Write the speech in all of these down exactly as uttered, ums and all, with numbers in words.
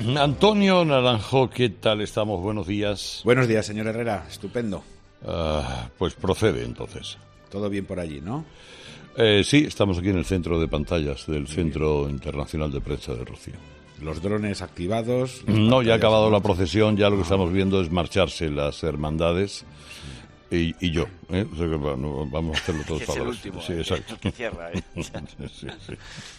Antonio Naranjo, ¿qué tal estamos? Buenos días. Buenos días, señor Herrera. Estupendo. Uh, pues procede, entonces. Todo bien por allí, ¿no? Eh, sí, estamos aquí en el centro de pantallas del Centro Internacional de Prensa de Rocío. Los drones activados. No, ya ha acabado la procesión, ya lo que estamos viendo es marcharse las hermandades y, y yo. ¿eh? O sea que, bueno, vamos a hacerlo todos para el último, sí, eh, exacto. el que cierra, ¿eh? sí, sí.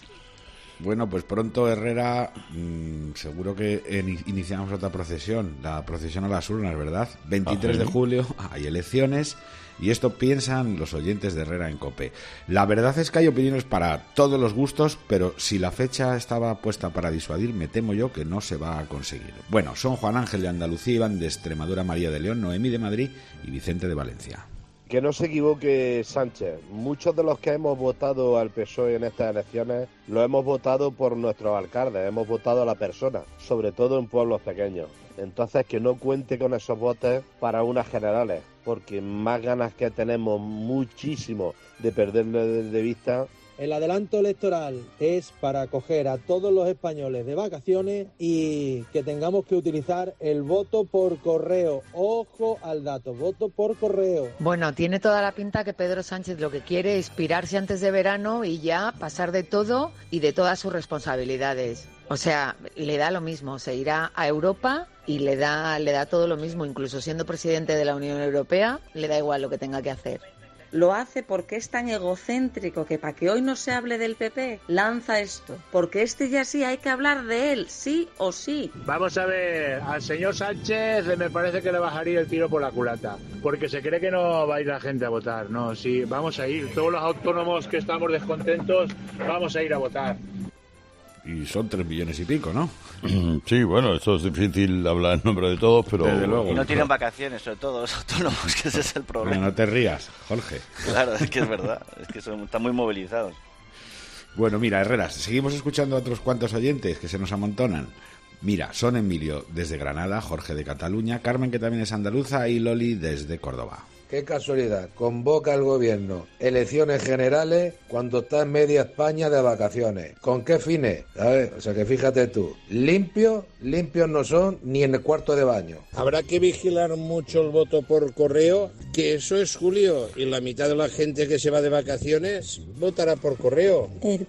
Bueno, pues pronto, Herrera, mmm, seguro que en, iniciamos otra procesión, la procesión a las urnas, ¿verdad? veintitrés de julio, hay elecciones, y esto piensan los oyentes de Herrera en COPE. La verdad es que hay opiniones para todos los gustos, pero si la fecha estaba puesta para disuadir, me temo yo que no se va a conseguir. Bueno, son Juan Ángel de Andalucía, Iván de Extremadura, María de León, Noemí de Madrid y Vicente de Valencia. Que no se equivoque Sánchez, muchos de los que hemos votado al P S O E en estas elecciones lo hemos votado por nuestros alcaldes, hemos votado a la persona, sobre todo en pueblos pequeños. Entonces que no cuente con esos votos para unas generales, porque más ganas que tenemos muchísimo de perderlo de vista. El adelanto electoral es para coger a todos los españoles de vacaciones y que tengamos que utilizar el voto por correo. Ojo al dato, voto por correo. Bueno, tiene toda la pinta que Pedro Sánchez lo que quiere es inspirarse antes de verano y ya pasar de todo y de todas sus responsabilidades. O sea, le da lo mismo, se irá a Europa y le da, le da todo lo mismo, incluso siendo presidente de la Unión Europea, le da igual lo que tenga que hacer. Lo hace porque es tan egocéntrico que para que hoy no se hable del P P, lanza esto. Porque este ya sí hay que hablar de él, sí o sí. Vamos a ver, al señor Sánchez me parece que le bajaría el tiro por la culata. Porque se cree que no va a ir la gente a votar. No, sí, vamos a ir. Todos los autónomos que estamos descontentos, vamos a ir a votar. Y son tres millones y pico, ¿no? Sí, bueno, eso es difícil hablar en nombre de todos, pero... Desde luego. Y no tienen vacaciones, sobre todo los autónomos, que ese es el problema. Bueno, no te rías, Jorge. Claro, es que es verdad, es que son, están muy movilizados. Bueno, mira, Herreras, seguimos escuchando a otros cuantos oyentes que se nos amontonan. Mira, son Emilio desde Granada, Jorge de Cataluña, Carmen, que también es andaluza, y Loli desde Córdoba. Qué casualidad, convoca el gobierno elecciones generales cuando está en media España de vacaciones. ¿Con qué fines? ¿Sabes? O sea que fíjate tú, limpios, limpios no son ni en el cuarto de baño. Habrá que vigilar mucho el voto por correo, que eso es julio, y la mitad de la gente que se va de vacaciones votará por correo. El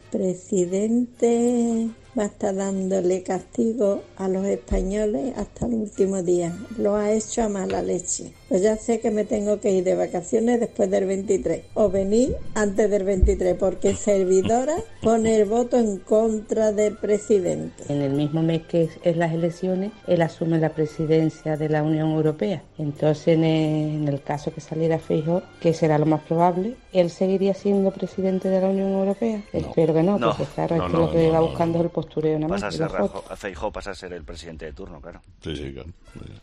presidente va a estar dándole castigo a los españoles hasta el último día. Lo ha hecho a mala leche. Pues ya sé que me tengo que ir de vacaciones después del veintitrés o venir antes del veintitrés, porque servidora pone el voto en contra del presidente. En el mismo mes que es, es las elecciones, él asume la presidencia de la Unión Europea. Entonces, en el, en el caso que saliera Feijóo, que será lo más probable, ¿él seguiría siendo presidente de la Unión Europea? No. Espero que no, no. porque claro, no, es no, que lo que no, va no, buscando no. es el postureo nada más. Pasa a ser Rajo, Feijóo pasa a ser el presidente de turno, claro. Sí, sí, claro.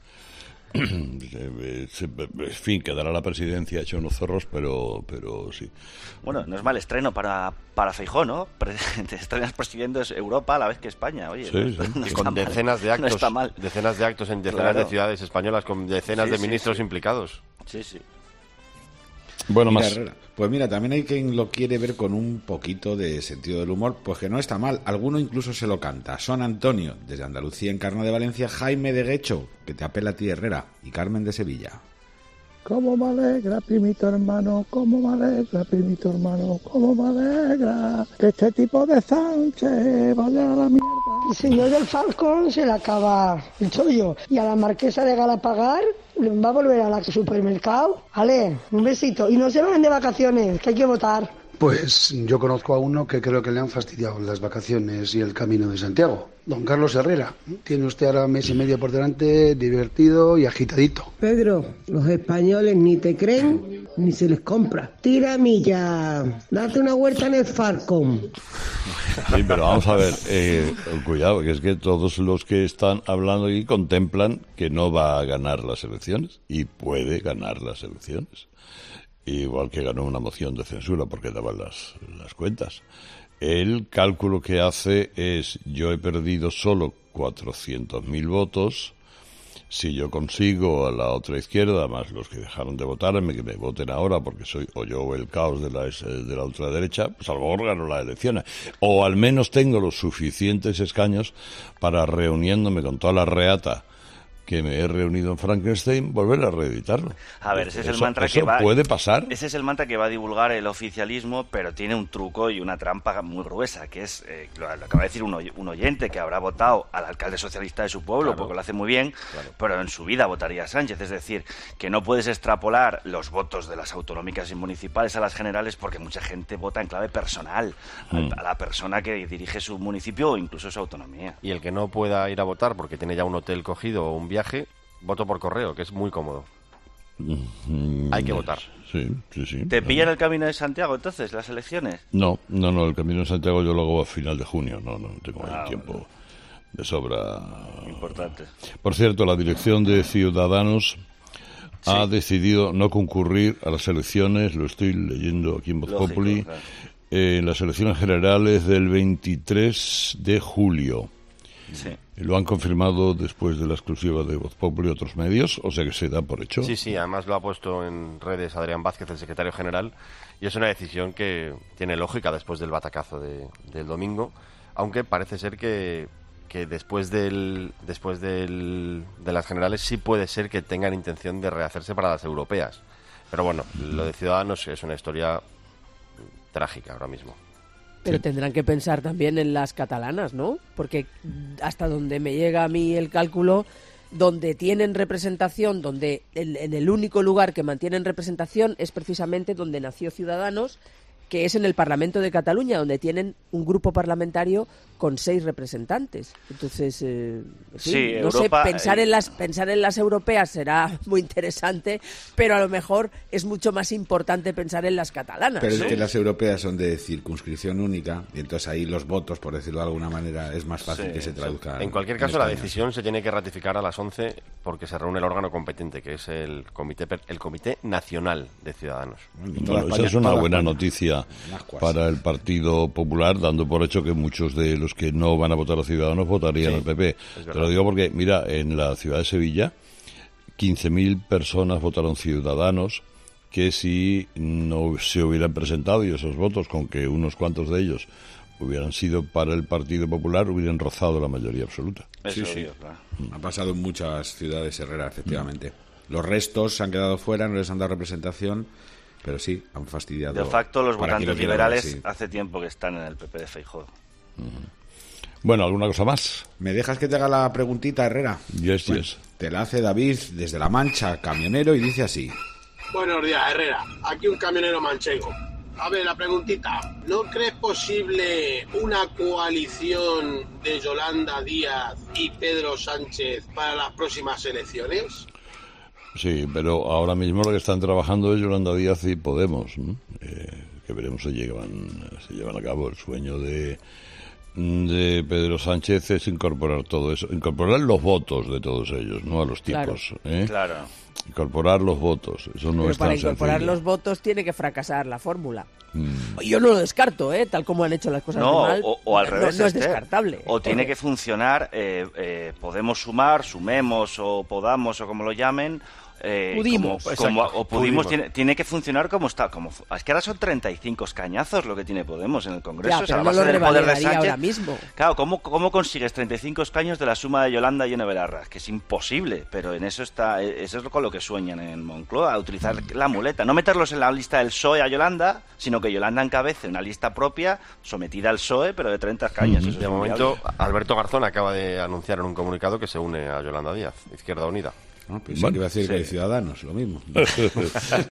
En fin, quedará la presidencia hecho unos zorros, pero pero sí. Bueno, no es mal estreno para, para Feijóo, ¿no? Te estrenas presidiendo Europa a la vez que España, oye. Sí, no, sí. no y con decenas mal, de actos, no está mal. decenas de actos en decenas Claro. de ciudades españolas con decenas Sí, de sí, ministros sí. implicados. Sí, sí. Bueno, Mira, más. Herrera, pues mira, también hay quien lo quiere ver con un poquito de sentido del humor, pues que no está mal, alguno incluso se lo canta. Son Antonio, desde Andalucía, Encarna de Valencia, Jaime de Guecho, que te apela a ti, Herrera, y Carmen de Sevilla. Cómo me alegra, primito hermano, cómo me alegra, primito hermano, cómo me alegra que este tipo de Sánchez vaya a la mierda. El señor del Falcón se le acaba el chollo y a la marquesa de Galapagar va a volver a la supermercado. Ale, un besito. Y no se van de vacaciones, que hay que votar. Pues yo conozco a uno que creo que le han fastidiado las vacaciones y el Camino de Santiago. Don Carlos Herrera. Tiene usted ahora mes y medio por delante, divertido y agitadito. Pedro, los españoles ni te creen ni se les compra. Tira milla, date una vuelta en el Falcon. Sí, pero vamos a ver, eh, cuidado, que es que todos los que están hablando aquí contemplan que no va a ganar las elecciones y puede ganar las elecciones. Igual que ganó una moción de censura porque daban las, las cuentas. El cálculo que hace es, yo he perdido solo cuatrocientos mil votos, Si yo consigo a la otra izquierda, más los que dejaron de votarme, que me voten ahora porque soy o yo o el caos de la, de la ultraderecha, pues a lo mejor gano las elecciones. O al menos tengo los suficientes escaños para, reuniéndome con toda la reata que me he reunido en Frankenstein, volver a reeditarlo. A ver, ese es el Eso- mantra eso que va... puede pasar. Ese es el mantra que va a divulgar el oficialismo, pero tiene un truco y una trampa muy gruesa, que es, eh, lo, lo acaba de decir un, oy- un oyente que habrá votado al alcalde socialista de su pueblo, Claro. porque lo hace muy bien, Claro. pero en su vida votaría a Sánchez. Es decir, que no puedes extrapolar los votos de las autonómicas y municipales a las generales, porque mucha gente vota en clave personal, al- Mm. a la persona que dirige su municipio o incluso su autonomía. Y el que no pueda ir a votar porque tiene ya un hotel cogido o un viaje, voto por correo, que es muy cómodo. Mm, Hay que votar. Sí, sí, sí. ¿Te pillan el camino de Santiago entonces, las elecciones? No, no, no, el Camino de Santiago yo lo hago a final de junio, no, no tengo ahí Ah, tiempo de sobra. Importante. Por cierto, la dirección de Ciudadanos ha decidido no concurrir a las elecciones, lo estoy leyendo aquí en Voz Lógico, Populi, claro. eh, en las elecciones generales del veintitrés de julio. Sí. Lo han confirmado después de la exclusiva de Voz Populi y otros medios, o sea que se da por hecho. Sí, sí, además lo ha puesto en redes Adrián Vázquez, el secretario general, y es una decisión que tiene lógica después del batacazo de- del domingo, aunque parece ser que, que después del después del, de las generales sí puede ser que tengan intención de rehacerse para las europeas. Pero bueno, lo de Ciudadanos es una historia trágica ahora mismo. Pero tendrán que pensar también en las catalanas, ¿no? Porque hasta donde me llega a mí el cálculo, donde tienen representación, donde en, en el único lugar que mantienen representación es precisamente donde nació Ciudadanos, que es en el Parlamento de Cataluña, donde tienen un grupo parlamentario con seis representantes. Entonces, eh, en fin, Sí, no Europa, sé, pensar eh, en las pensar en las europeas será muy interesante, pero a lo mejor es mucho más importante pensar en las catalanas. Pero es ¿no? que las europeas son de circunscripción única y entonces ahí los votos, por decirlo de alguna manera, es más fácil Sí, que se sí. traduzcan. En cualquier caso, la escaños. decisión se tiene que ratificar a las once porque se reúne el órgano competente, que es el Comité per- el Comité Nacional de Ciudadanos. Bueno, esa es una buena noticia para el Partido Popular, dando por hecho que muchos de los que no van a votar a Ciudadanos votarían Sí, al P P. es Te verdad. lo digo porque, mira, en la ciudad de Sevilla, quince mil personas votaron Ciudadanos, que si no se hubieran presentado, y esos votos, con que unos cuantos de ellos hubieran sido para el Partido Popular, hubieran rozado la mayoría absoluta. Sí, sí. Ha pasado en muchas ciudades, Herrera, efectivamente. Los restos se han quedado fuera, no les han dado representación, pero sí, han fastidiado. De facto, los para quien votantes lo quiera ver, liberales sí. hace tiempo que están en el P P de Feijóo. Bueno, ¿alguna cosa más? ¿Me dejas que te haga la preguntita, Herrera? Yes, Bueno, yes. Te la hace David desde La Mancha, camionero, y dice así. Buenos días, Herrera. Aquí un camionero manchego. A ver, la preguntita. ¿No crees posible una coalición de Yolanda Díaz y Pedro Sánchez para las próximas elecciones? Sí, pero ahora mismo lo que están trabajando es Yolanda Díaz y Podemos, ¿no? Eh, que veremos si llevan, si llevan a cabo el sueño de, de Pedro Sánchez es incorporar todo eso, incorporar los votos de todos ellos, no a los Claro. tipos, ¿eh? Claro. Incorporar los votos, eso no Pero es para tan incorporar sencillo. los votos tiene que fracasar la fórmula. Mm. Yo no lo descarto, ¿eh? Tal como han hecho las cosas No, de mal. o, o al no- revés. No, es Esther. descartable. O tiene que funcionar, eh, eh, podemos sumar, sumemos o podamos o como lo llamen. eh, Pudimos. como- como- Exacto, o pudimos, pudimos. tiene, tiene que funcionar como está. Como, fu- es que ahora son treinta y cinco escañazos lo que tiene Podemos en el Congreso. Ya, o sea, pero a no base lo del poder de revalidaría Sánchez. ahora mismo. Claro, ¿cómo, ¿cómo consigues treinta y cinco escaños de la suma de Yolanda y Yone Belarra? Que es imposible, pero en eso está, eh, eso es con lo que sueñan en Moncloa, utilizar la muleta. No meterlos en la lista del P S O E a Yolanda, sino que Yolanda encabece una lista propia sometida al P S O E, pero de treinta escaños. Eso es De inviable. momento, Alberto Garzón acaba de anunciar en un comunicado que se une a Yolanda Díaz, Izquierda Unida. Pensé que iba a decir que hay Ciudadanos, lo mismo.